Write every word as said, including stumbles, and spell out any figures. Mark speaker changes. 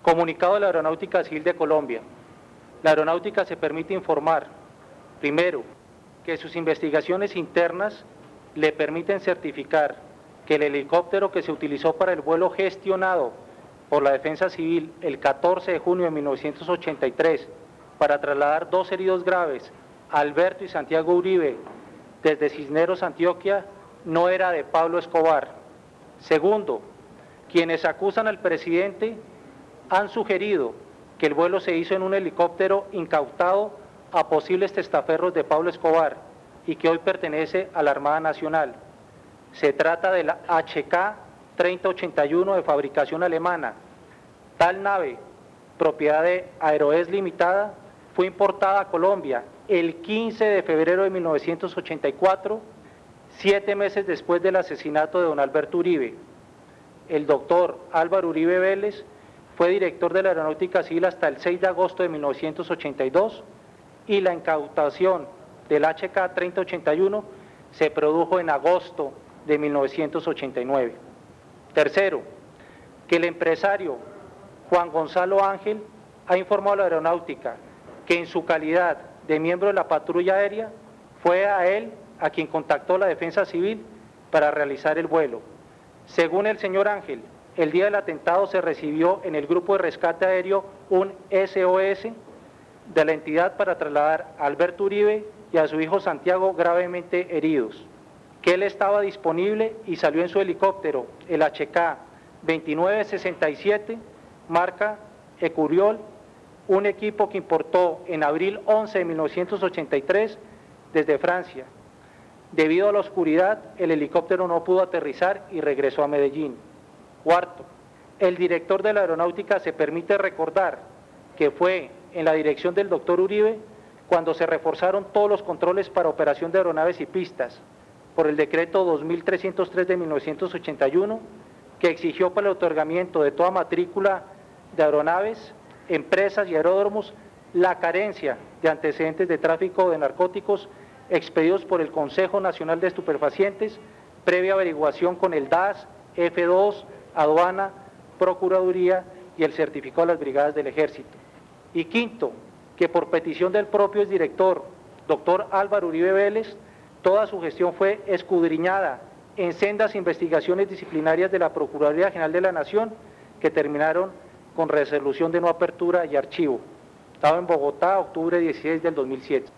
Speaker 1: Comunicado de la Aeronáutica Civil de Colombia. La Aeronáutica se permite informar, primero, que sus investigaciones internas le permiten certificar que el helicóptero que se utilizó para el vuelo gestionado por la Defensa Civil el catorce de junio de mil novecientos ochenta y tres para trasladar dos heridos graves, Alberto y Santiago Uribe, desde Cisneros, Antioquia, no era de Pablo Escobar. Segundo, quienes acusan al presidente han sugerido que el vuelo se hizo en un helicóptero incautado a posibles testaferros de Pablo Escobar y que hoy pertenece a la Armada Nacional. Se trata de la H K treinta ochenta y uno de fabricación alemana. Tal nave, propiedad de Aeroes Limitada, fue importada a Colombia el quince de febrero de mil novecientos ochenta y cuatro, siete meses después del asesinato de don Alberto Uribe. El doctor Álvaro Uribe Vélez fue director de la Aeronáutica Civil hasta el seis de agosto de mil novecientos ochenta y dos y la incautación del H K treinta ochenta y uno se produjo en agosto de mil novecientos ochenta y nueve. Tercero, que el empresario Juan Gonzalo Ángel ha informado a la Aeronáutica que en su calidad de miembro de la patrulla aérea fue a él a quien contactó la Defensa Civil para realizar el vuelo. Según el señor Ángel, el día del atentado se recibió en el grupo de rescate aéreo un S O S de la entidad para trasladar a Alberto Uribe y a su hijo Santiago gravemente heridos, que él estaba disponible y salió en su helicóptero, el H K veintinueve sesenta y siete, marca Ecuriol, un equipo que importó en abril once de mil novecientos ochenta y tres desde Francia. Debido a la oscuridad, el helicóptero no pudo aterrizar y regresó a Medellín. Cuarto, el director de la Aeronáutica se permite recordar que fue en la dirección del doctor Uribe cuando se reforzaron todos los controles para operación de aeronaves y pistas por el decreto dos mil trescientos tres de mil novecientos ochenta y uno, que exigió para el otorgamiento de toda matrícula de aeronaves, empresas y aeródromos la carencia de antecedentes de tráfico de narcóticos expedidos por el Consejo Nacional de Estupefacientes, previa averiguación con el D A S, F dos, Aduana, Procuraduría y el certificado de las brigadas del Ejército. Y quinto, que por petición del propio exdirector, doctor Álvaro Uribe Vélez, toda su gestión fue escudriñada en sendas investigaciones disciplinarias de la Procuraduría General de la Nación que terminaron con resolución de no apertura y archivo. Estaba en Bogotá, octubre dieciséis del dos mil siete.